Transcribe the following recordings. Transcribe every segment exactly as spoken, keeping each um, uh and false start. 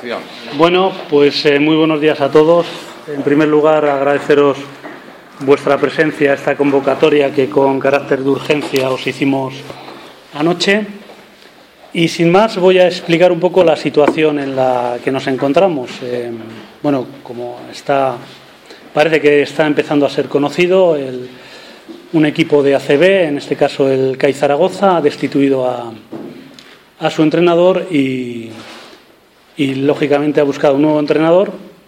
presentación. Bueno, pues eh, muy buenos días a todos. En primer lugar, agradeceros vuestra presencia a esta convocatoria que con carácter de urgencia os hicimos anoche. Y sin más voy a explicar un poco la situación en la que nos encontramos. Eh, bueno, como está, parece que está empezando a ser conocido, el, un equipo de A C B, en este caso el C A I Zaragoza, ha destituido a, a su entrenador y, y lógicamente ha buscado un nuevo entrenador.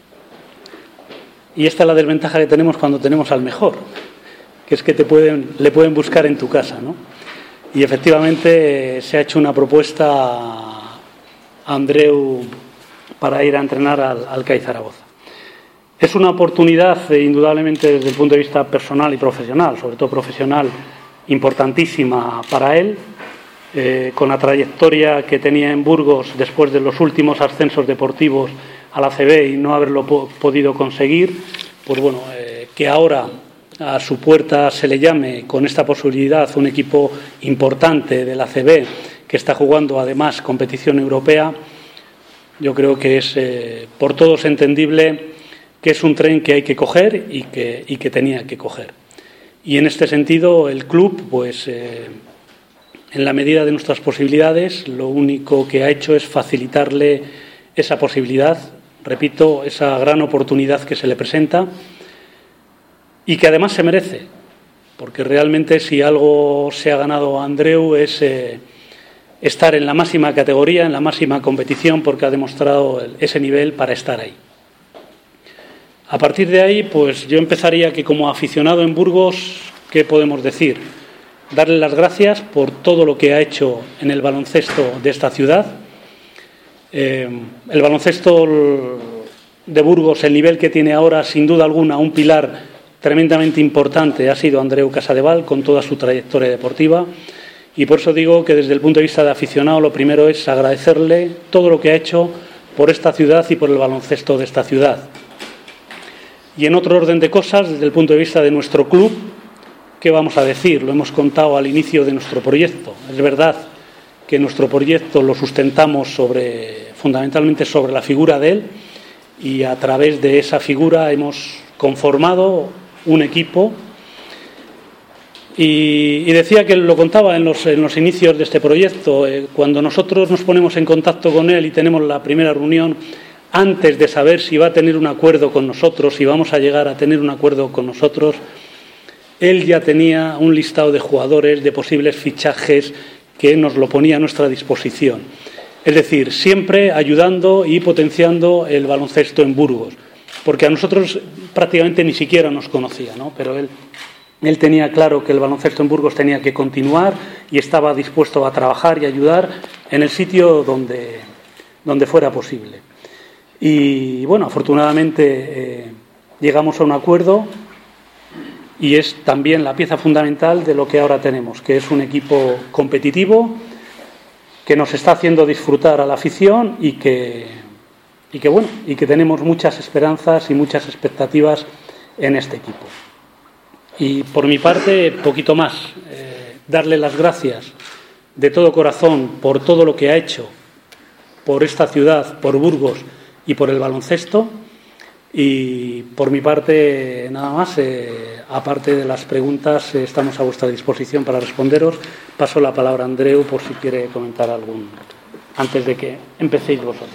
Y esta es la desventaja que tenemos cuando tenemos al mejor, que es que te pueden, le pueden buscar en tu casa, ¿no? Y efectivamente se ha hecho una propuesta a Andreu para ir a entrenar al, al C A I Zaragoza. Es una oportunidad, eh, indudablemente, desde el punto de vista personal y profesional, sobre todo profesional, importantísima para él, eh, con la trayectoria que tenía en Burgos después de los últimos ascensos deportivos a la A C B y no haberlo po- podido conseguir, pues bueno, eh, que ahora a su puerta se le llame con esta posibilidad un equipo importante de la A C B que está jugando además competición europea, yo creo que es eh, por todos entendible que es un tren que hay que coger y que, y que tenía que coger. Y en este sentido el club, pues eh, en la medida de nuestras posibilidades, lo único que ha hecho es facilitarle esa posibilidad, repito, esa gran oportunidad que se le presenta y que además se merece, porque realmente si algo se ha ganado a Andreu es eh, estar en la máxima categoría, en la máxima competición, porque ha demostrado el, ese nivel para estar ahí. A partir de ahí, pues yo empezaría que como aficionado en Burgos, ¿qué podemos decir? Darle las gracias por todo lo que ha hecho en el baloncesto de esta ciudad. Eh, el baloncesto de Burgos, el nivel que tiene ahora, sin duda alguna, un pilar tremendamente importante ha sido Andreu Casadevall con toda su trayectoria deportiva y por eso digo que desde el punto de vista de aficionado lo primero es agradecerle todo lo que ha hecho por esta ciudad y por el baloncesto de esta ciudad. Y en otro orden de cosas, desde el punto de vista de nuestro club, ¿qué vamos a decir? Lo hemos contado al inicio de nuestro proyecto. Es verdad que nuestro proyecto lo sustentamos sobre, fundamentalmente sobre la figura de él y a través de esa figura hemos conformado un equipo y, y decía que lo contaba en los, en los inicios de este proyecto, eh, cuando nosotros nos ponemos en contacto con él y tenemos la primera reunión, antes de saber si va a tener un acuerdo con nosotros, si vamos a llegar a tener un acuerdo con nosotros, él ya tenía un listado de jugadores, de posibles fichajes que nos lo ponía a nuestra disposición. Es decir, siempre ayudando y potenciando el baloncesto en Burgos, porque a nosotros prácticamente ni siquiera nos conocía, ¿no? Pero él, él tenía claro que el baloncesto en Burgos tenía que continuar y estaba dispuesto a trabajar y ayudar en el sitio donde, donde fuera posible. Y bueno, afortunadamente eh, llegamos a un acuerdo y es también la pieza fundamental de lo que ahora tenemos, que es un equipo competitivo que nos está haciendo disfrutar a la afición y que, y que bueno, y que tenemos muchas esperanzas y muchas expectativas en este equipo. Y por mi parte, poquito más, eh, darle las gracias de todo corazón por todo lo que ha hecho por esta ciudad, por Burgos y por el baloncesto. Y por mi parte, nada más, eh, aparte de las preguntas, eh, estamos a vuestra disposición para responderos. Paso la palabra a Andreu por si quiere comentar algún, antes de que empecéis vosotros.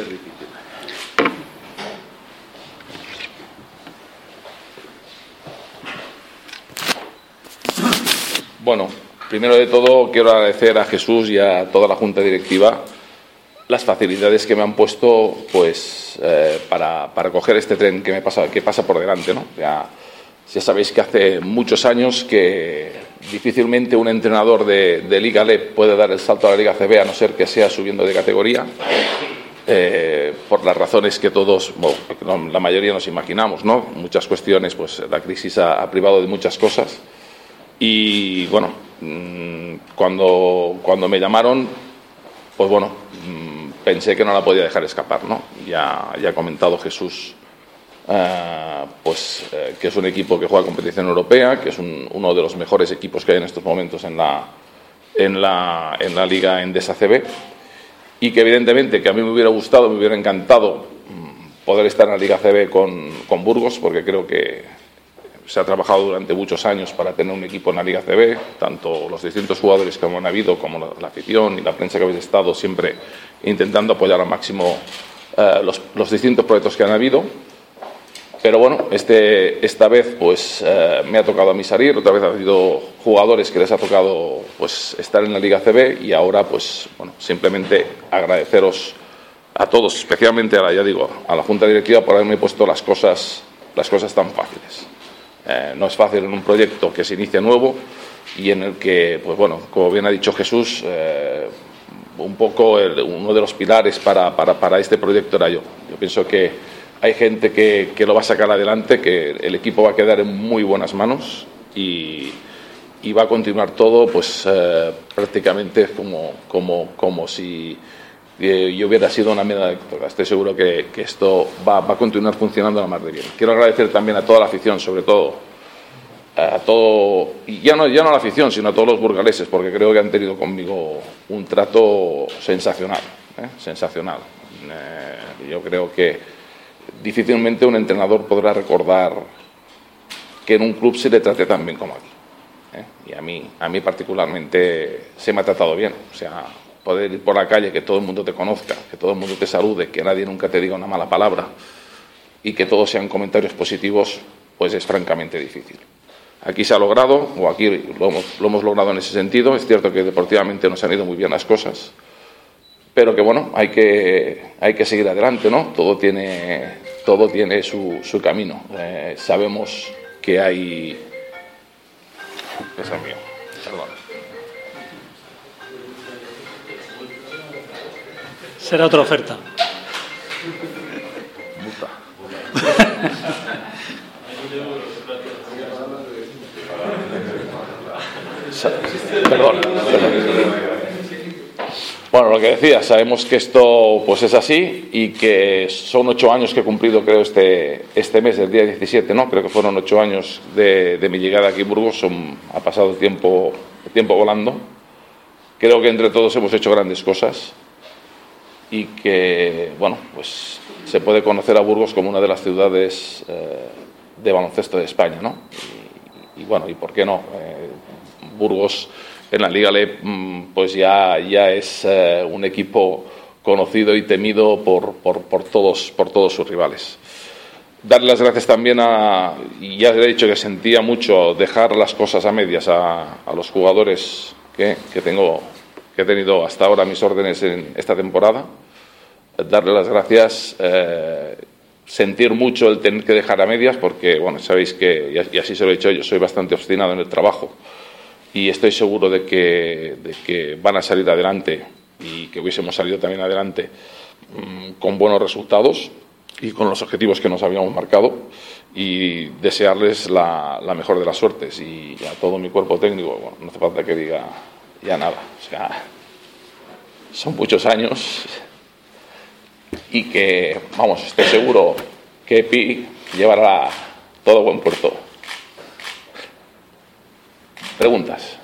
Bueno, primero de todo quiero agradecer a Jesús y a toda la Junta Directiva las facilidades que me han puesto pues eh, para, para coger este tren que me pasa que pasa por delante, ¿no? Ya, ya sabéis que hace muchos años que difícilmente un entrenador de, de Liga L E P puede dar el salto a la Liga A C B a no ser que sea subiendo de categoría, eh, por las razones que todos, bueno, la mayoría nos imaginamos, ¿no? Muchas cuestiones, pues la crisis ha, ha privado de muchas cosas y bueno, cuando, cuando me llamaron, pues bueno, pensé que no la podía dejar escapar, ¿no? Ya, ya ha comentado Jesús eh, pues, eh, que es un equipo que juega competición europea, que es un, uno de los mejores equipos que hay en estos momentos en la, en la, en la Liga Endesa A C B y que evidentemente que a mí me hubiera gustado, me hubiera encantado poder estar en la Liga A C B con, con Burgos, porque creo que se ha trabajado durante muchos años para tener un equipo en la Liga A C B, tanto los distintos jugadores que han habido como la, la afición y la prensa que habéis estado siempre intentando apoyar al máximo eh, los, los distintos proyectos que han habido. Pero bueno, este, esta vez pues eh, me ha tocado a mí salir, otra vez ha habido jugadores que les ha tocado pues estar en la Liga A C B y ahora pues bueno, simplemente agradeceros a todos, especialmente a la, ya digo, a la Junta Directiva por haberme puesto las cosas, las cosas tan fáciles. Eh, no es fácil en un proyecto que se inicia nuevo y en el que, pues bueno, como bien ha dicho Jesús, eh, un poco el, uno de los pilares para, para, para este proyecto era yo. Yo pienso que hay gente que, que lo va a sacar adelante, que el equipo va a quedar en muy buenas manos y, y va a continuar todo pues eh, prácticamente como, como, como si eh, yo hubiera sido una mera lectora. Estoy seguro que, que esto va, va a continuar funcionando a la mar de bien. Quiero agradecer también a toda la afición, sobre todo a todo, y ya no, ya no a la afición, sino a todos los burgaleses, porque creo que han tenido conmigo un trato sensacional, ¿eh? sensacional. Eh, yo creo que difícilmente un entrenador podrá recordar que en un club se le trate tan bien como aquí. ¿eh? Y a mí, a mí particularmente se me ha tratado bien. O sea, poder ir por la calle, que todo el mundo te conozca, que todo el mundo te salude, que nadie nunca te diga una mala palabra y que todos sean comentarios positivos, pues es francamente difícil. Aquí se ha logrado, o aquí lo hemos, lo hemos logrado en ese sentido. Es cierto que deportivamente nos han ido muy bien las cosas, pero que bueno, hay que, hay que seguir adelante, ¿no? Todo tiene, todo tiene su, su camino. Eh, sabemos que hay... Eso es mío, perdón. Será otra oferta. Perdón, perdón. Bueno, lo que decía, sabemos que esto pues es así y que son ocho años que he cumplido, creo, este, este mes, el día diecisiete, ¿no? Creo que fueron ocho años de, de mi llegada aquí a Burgos, son, ha pasado el tiempo, el tiempo volando. Creo que entre todos hemos hecho grandes cosas y que, bueno, pues se puede conocer a Burgos como una de las ciudades eh, de baloncesto de España, ¿no? Y, y bueno, ¿y por qué no? Eh, Burgos en la Liga L E P pues ya, ya es eh, un equipo conocido y temido por, por, por, todos, por todos sus rivales. Darle las gracias también a, y ya he dicho que sentía mucho dejar las cosas a medias a, a los jugadores que, que, tengo, que he tenido hasta ahora a mis órdenes en esta temporada. Darle las gracias, eh, sentir mucho el tener que dejar a medias porque, bueno, sabéis que, y así se lo he dicho yo, soy bastante obstinado en el trabajo. Y estoy seguro de que, de que van a salir adelante y que hubiésemos salido también adelante mmm, con buenos resultados y con los objetivos que nos habíamos marcado y desearles la, la mejor de las suertes y a todo mi cuerpo técnico, bueno, no hace falta que diga ya nada, o sea, son muchos años y que, vamos, estoy seguro que Epi llevará todo a buen puerto. Preguntas.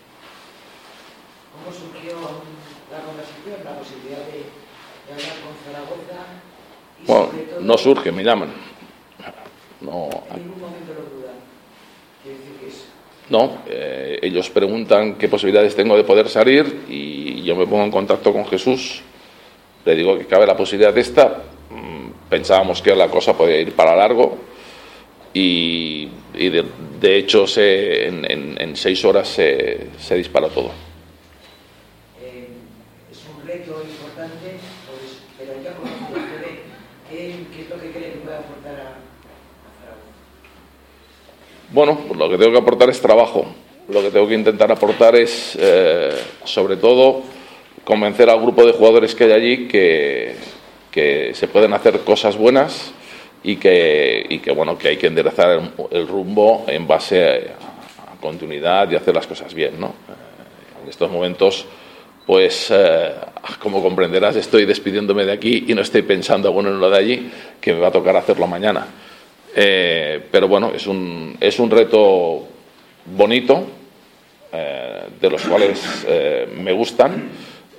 ¿Cómo surgió la conversación, la posibilidad de, de hablar con Zaragoza? Y bueno, sobre todo, no surge, me llaman. No, en ningún momento lo dudan. Quiere decir que es... No, eh, ellos preguntan qué posibilidades tengo de poder salir y yo me pongo en contacto con Jesús. Le digo que cabe la posibilidad de esta. Pensábamos que la cosa podía ir para largo. Y, y de, de hecho se, en, en, en seis horas se, se disparó todo. Eh, es un reto importante, pues, pero ya con el C V, ¿qué, ¿qué es lo que cree que puede aportar a, a Zaragoza? Bueno, pues lo que tengo que aportar es trabajo. Lo que tengo que intentar aportar es, eh, sobre todo, convencer al grupo de jugadores que hay allí que, que se pueden hacer cosas buenas y que, y que bueno, que hay que enderezar el, el rumbo en base a, a continuidad y hacer las cosas bien, ¿no? En estos momentos, pues, eh, como comprenderás, estoy despidiéndome de aquí y no estoy pensando bueno en lo de allí, que me va a tocar hacerlo mañana. Eh, pero bueno, es un, es un reto bonito, eh, de los cuales eh, me gustan.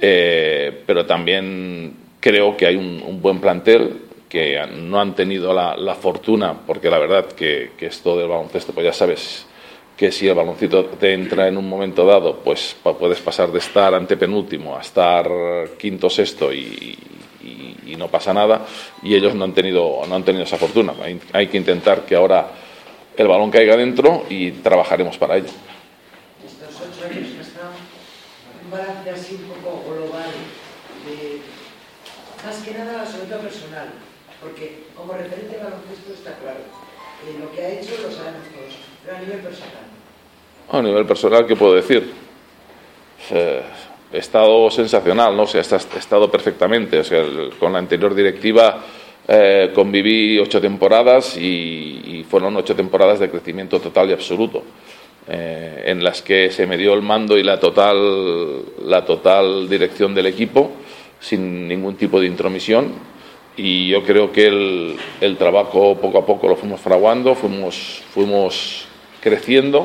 eh, pero también creo que hay un, un buen plantel, que no han tenido la, la fortuna, porque la verdad que, que esto del baloncesto, pues ya sabes que si el baloncito te entra en un momento dado, pues puedes pasar de estar antepenúltimo a estar quinto, sexto y, y, y no pasa nada, y ellos no han tenido, no han tenido esa fortuna. Hay, hay que intentar que ahora el balón caiga dentro y trabajaremos para ello. Estos ocho años que ha estado, un balance así un poco global, de, más que nada la seguridad personal, porque como referente al baloncesto está claro, eh, lo que ha hecho lo sabemos todos, pero a nivel personal. A nivel personal, ¿qué puedo decir? Eh, he estado sensacional, ¿no? O sea, he estado perfectamente. O sea, el, con la anterior directiva eh, conviví ocho temporadas y, y fueron ocho temporadas de crecimiento total y absoluto, eh, en las que se me dio el mando y la total, la total dirección del equipo sin ningún tipo de intromisión. Y yo creo que el, el trabajo poco a poco lo fuimos fraguando, fuimos, fuimos creciendo,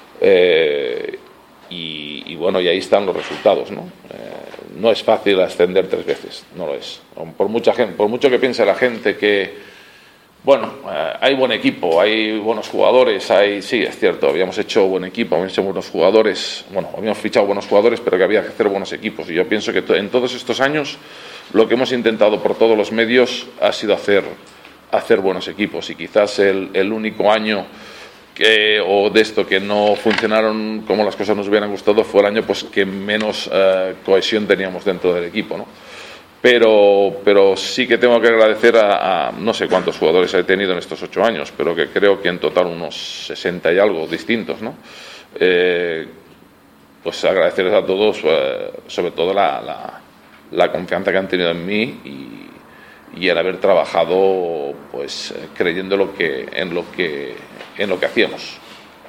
eh, y, y bueno, y ahí están los resultados, ¿no? Eh, no es fácil ascender tres veces, no lo es. Por mucha gente, por mucho que piense la gente que, bueno, eh, hay buen equipo, hay buenos jugadores, hay, sí, es cierto, habíamos hecho buen equipo, habíamos hecho buenos jugadores, bueno, habíamos fichado buenos jugadores, pero que había que hacer buenos equipos. Y yo pienso que to- en todos estos años lo que hemos intentado por todos los medios ha sido hacer, hacer buenos equipos, y quizás el, el único año que, o de esto que no funcionaron como las cosas nos hubieran gustado, fue el año pues que menos eh, cohesión teníamos dentro del equipo, ¿no? Pero, pero sí que tengo que agradecer a, a no sé cuántos jugadores he tenido en estos ocho años, pero que creo que en total unos sesenta y algo distintos, ¿no? Eh, pues agradecerles a todos, eh, sobre todo la, la la confianza que han tenido en mí y, y el haber trabajado pues creyendo lo que, en lo que en lo que hacíamos.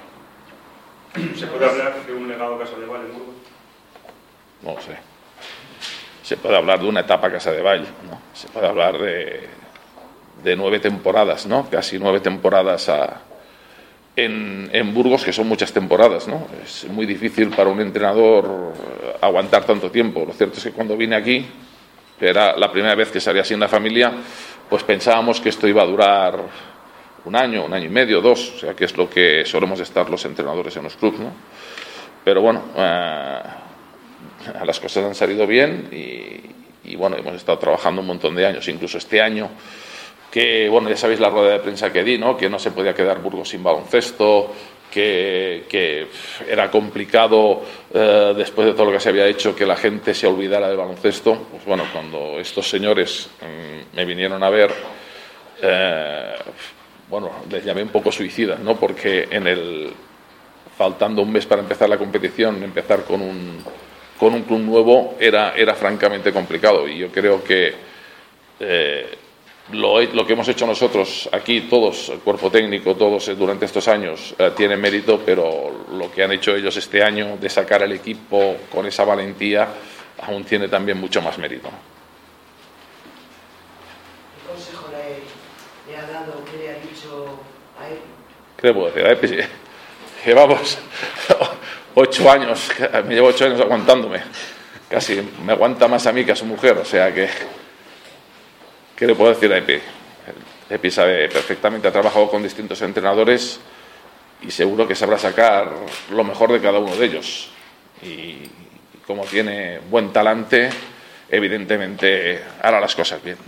¿Se puede hablar de un legado Casadevall en Burgos? No lo sé. Se puede hablar de una etapa Casadevall, ¿no? Se puede hablar de, de nueve temporadas, ¿no? Casi nueve temporadas a, en, en Burgos, que son muchas temporadas, ¿no? Es muy difícil para un entrenador aguantar tanto tiempo. Lo cierto es que cuando vine aquí, que era la primera vez que salía así en la familia, pues pensábamos que esto iba a durar un año, un año y medio, dos, o sea, que es lo que solemos estar los entrenadores en los clubes, ¿no? Pero bueno, eh, las cosas han salido bien y, y bueno, hemos estado trabajando un montón de años, incluso este año, que bueno, ya sabéis la rueda de prensa que di, ¿no? Que no se podía quedar Burgos sin baloncesto, que, que era complicado, eh, después de todo lo que se había hecho, que la gente se olvidara del baloncesto. Pues bueno, cuando estos señores mmm, me vinieron a ver, eh, bueno, les llamé un poco suicidas, ¿no? Porque en el, faltando un mes para empezar la competición, empezar con un, con un club nuevo era, era francamente complicado, y yo creo que eh, Lo, lo que hemos hecho nosotros aquí, todos, el cuerpo técnico, todos durante estos años, eh, tiene mérito, pero lo que han hecho ellos este año de sacar al equipo con esa valentía aún tiene también mucho más mérito. ¿Qué consejo le, le ha dado, qué le ha dicho a él? ¿Qué le puedo decir? A ver, pues, llevamos ocho años, me llevo ocho años aguantándome, casi me aguanta más a mí que a su mujer, o sea que... ¿Qué le puedo decir a Epi? Epi sabe perfectamente, ha trabajado con distintos entrenadores y seguro que sabrá sacar lo mejor de cada uno de ellos. Y como tiene buen talante, evidentemente hará las cosas bien.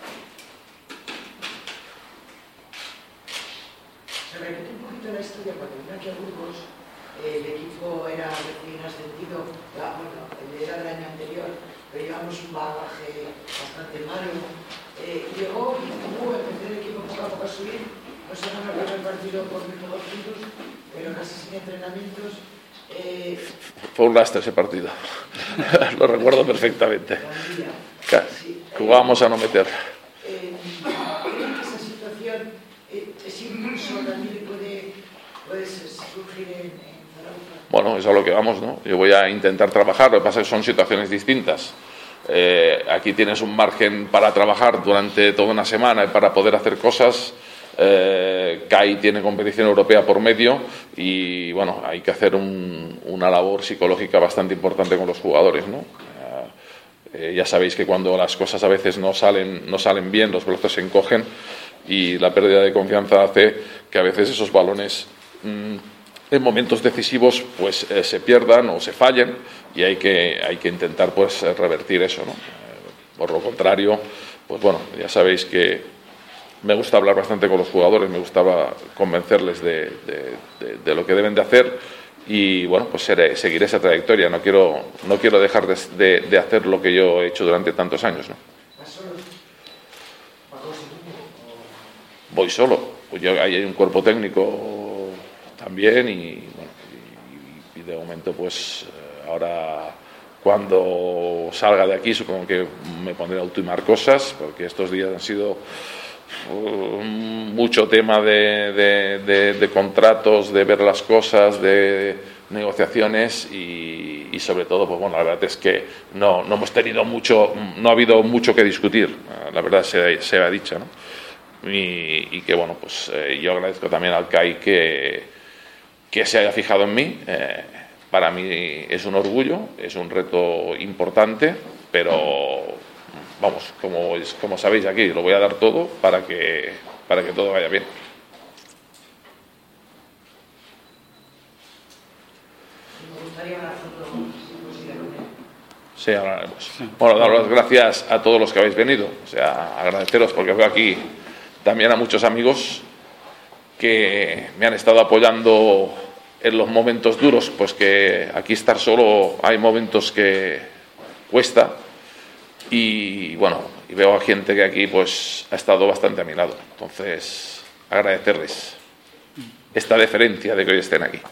Se repite un poquito la historia. Cuando vino aquí a Burgos, eh, el equipo era recién ascendido, ya, bueno, era del año anterior, pero llevamos un bagaje bastante malo. Eh, llegó y tuvo, empezó el equipo poco a poco a subir, no se ganó el primer partido por muy pocos puntos, pero casi sin entrenamientos. Eh, Fue un lastre ese partido, lo recuerdo perfectamente. Sí, Jugábamos a no meter. Eh, ¿Creen que esa situación, eh, ese impulso también puede, puede surgir en, en Zaragoza? Bueno, es a lo que vamos, ¿no? Yo voy a intentar trabajar, lo que pasa es que son situaciones distintas. Eh, aquí tienes un margen para trabajar durante toda una semana y para poder hacer cosas. eh, C A I tiene competición europea por medio y bueno, hay que hacer un, una labor psicológica bastante importante con los jugadores, ¿no? Eh, Eh, ya sabéis que cuando las cosas a veces no salen, no salen bien, los brazos se encogen y la pérdida de confianza hace que a veces esos balones mmm, en momentos decisivos pues eh, se pierdan o se fallen, y hay que, hay que intentar pues revertir eso, ¿no? Eh, por lo contrario, pues bueno, ya sabéis que me gusta hablar bastante con los jugadores, me gustaba convencerles de, de, de, de lo que deben de hacer, y bueno, pues seré, seguiré esa trayectoria. No quiero, no quiero dejar de, de, de hacer lo que yo he hecho durante tantos años, ¿no? Voy solo, pues yo, ahí hay un cuerpo técnico también, y, bueno, y, y de momento pues ahora cuando salga de aquí supongo que me pondré a ultimar cosas, porque estos días han sido uh, mucho tema de, de, de, de contratos, de ver las cosas, de negociaciones, y, y sobre todo pues bueno, la verdad es que no, no hemos tenido mucho, no ha habido mucho que discutir, la verdad se, se ha dicho, ¿no? Y, y que bueno, pues eh, yo agradezco también al C A I que, que se haya fijado en mí. Eh, para mí es un orgullo, es un reto importante, pero vamos, como, como sabéis aquí, lo voy a dar todo para que, para que todo vaya bien. Me gustaría una foto, si posible, con él. Sí, hablaremos. Bueno, dar las gracias a todos los que habéis venido, o sea, agradeceros, porque veo aquí también a muchos amigos que me han estado apoyando en los momentos duros, pues que aquí estar solo hay momentos que cuesta, y bueno, y veo a gente que aquí pues ha estado bastante a mi lado, entonces agradecerles esta deferencia de que hoy estén aquí.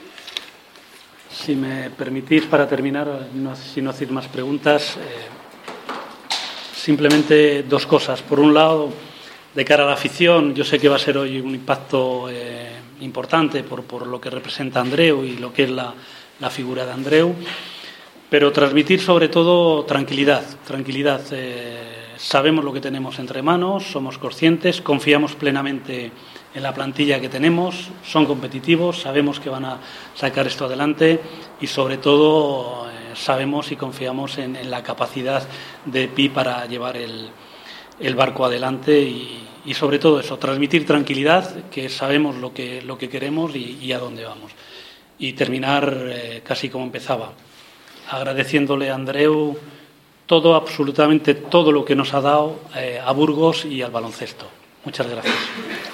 Si me permitís, para terminar, no, si no hacéis más preguntas, eh, simplemente dos cosas. Por un lado, de cara a la afición, yo sé que va a ser hoy un impacto eh, importante por, por lo que representa Andreu y lo que es la, la figura de Andreu, pero transmitir sobre todo tranquilidad. Tranquilidad. Eh, sabemos lo que tenemos entre manos, somos conscientes, confiamos plenamente en la plantilla que tenemos, son competitivos, sabemos que van a sacar esto adelante, y sobre todo eh, sabemos y confiamos en, en la capacidad de Pi para llevar el el barco adelante, y, y sobre todo eso, transmitir tranquilidad, que sabemos lo que, lo que queremos y, y a dónde vamos. Y terminar eh, casi como empezaba, agradeciéndole a Andreu todo, absolutamente todo lo que nos ha dado eh, a Burgos y al baloncesto. Muchas gracias.